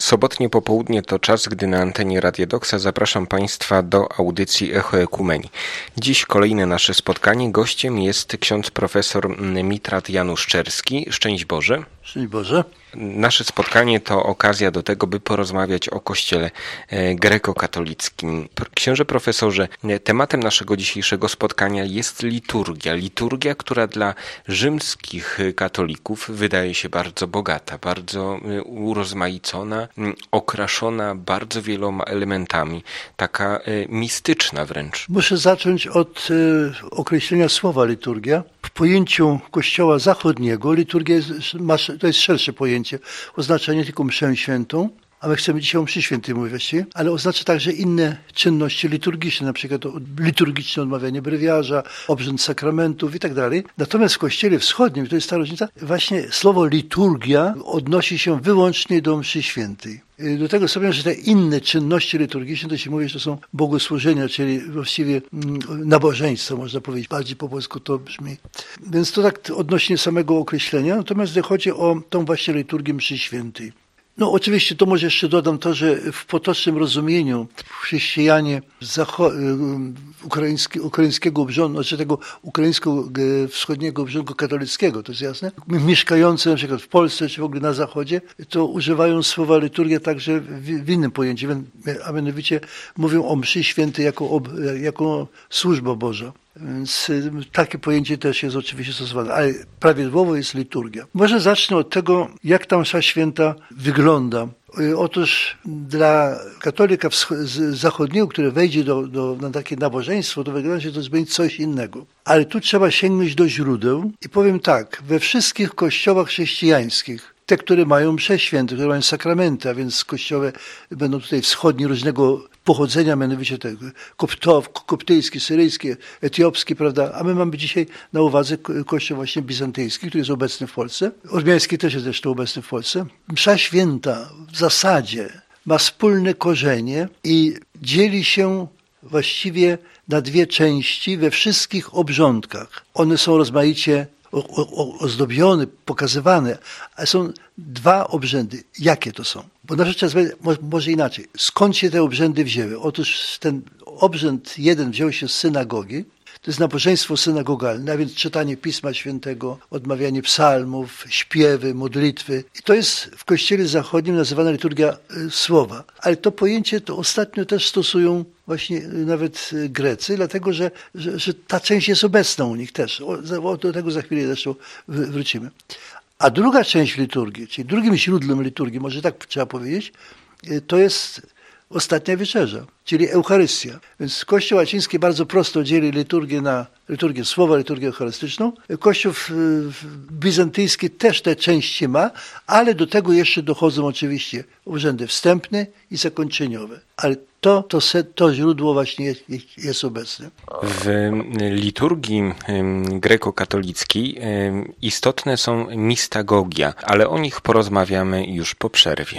Sobotnie popołudnie to czas, gdy na antenie Radia Doksa zapraszam Państwa do audycji Echo Ekumenii. Dziś kolejne nasze spotkanie. Gościem jest ksiądz profesor Mitrat Janusz Czerski. Szczęść Boże. Szczęść Boże. Nasze spotkanie to okazja do tego, by porozmawiać o Kościele grekokatolickim. Księże profesorze, tematem naszego dzisiejszego spotkania jest liturgia. Liturgia, która dla rzymskich katolików wydaje się bardzo bogata, bardzo urozmaicona, okraszona bardzo wieloma elementami, taka mistyczna wręcz. Muszę zacząć od określenia słowa liturgia. W pojęciu Kościoła zachodniego liturgia to jest szersze pojęcie. Oznacza nie tylko mszę świętą, a my chcemy dzisiaj o mszy świętej mówić właściwie, ale oznacza także inne czynności liturgiczne, na przykład liturgiczne odmawianie brewiarza, obrzęd sakramentów i tak dalej. Natomiast w Kościele Wschodnim, to jest ta różnica, właśnie słowo liturgia odnosi się wyłącznie do mszy świętej. Do tego stopnia, że te inne czynności liturgiczne, to się mówi, że to są bogosłużenia, czyli właściwie nabożeństwo, można powiedzieć. Bardziej po polsku to brzmi. Więc to tak odnośnie samego określenia. Natomiast gdy chodzi o tą właśnie liturgię mszy świętej. No oczywiście to może jeszcze dodam to, że w potocznym rozumieniu chrześcijanie ukraińskiego obrządku, znaczy tego ukraińsko-wschodniego obrządku katolickiego, to jest jasne, mieszkający na przykład w Polsce czy w ogóle na Zachodzie, to używają słowa liturgia także w innym pojęciu, a mianowicie mówią o mszy świętej jako służba Boża. Więc takie pojęcie też jest oczywiście stosowane, ale prawidłowo jest liturgia. Może zacznę od tego, jak ta msza święta wygląda. Otóż dla katolika zachodniego, który wejdzie na takie nabożeństwo, to wygląda się to będzie coś innego. Ale tu trzeba sięgnąć do źródeł i powiem tak, we wszystkich kościołach chrześcijańskich, te, które mają msze święte, które mają sakramenty, a więc kościoły będą tutaj wschodnie różnego pochodzenia, mianowicie te koptyjskie, syryjskie, etiopskie, prawda? A my mamy dzisiaj na uwadze kościół właśnie bizantyjski, który jest obecny w Polsce. Ormiański też jest zresztą obecny w Polsce. Msza święta w zasadzie ma wspólne korzenie i dzieli się właściwie na dwie części we wszystkich obrządkach. One są rozmaicie ozdobione, pokazywane, ale są dwa obrzędy. Jakie to są? Bo na rzecz może inaczej. Skąd się te obrzędy wzięły? Otóż ten obrzęd jeden wziął się z synagogi. To jest nabożeństwo synagogalne, a więc czytanie Pisma Świętego, odmawianie psalmów, śpiewy, modlitwy. I to jest w Kościele Zachodnim nazywana liturgia słowa. Ale to pojęcie to ostatnio też stosują właśnie nawet Grecy, dlatego że ta część jest obecna u nich też. Do tego za chwilę zresztą wrócimy. A druga część liturgii, czyli drugim źródłem liturgii, może tak trzeba powiedzieć, to jest ostatnia wieczerza, czyli Eucharystia. Więc Kościół łaciński bardzo prosto dzieli liturgię na liturgię słowa, liturgię eucharystyczną. Kościół bizantyjski też te części ma, ale do tego jeszcze dochodzą oczywiście urzędy wstępne i zakończeniowe. Ale to źródło właśnie jest obecne. W liturgii grekokatolickiej istotne są mistagogia, ale o nich porozmawiamy już po przerwie.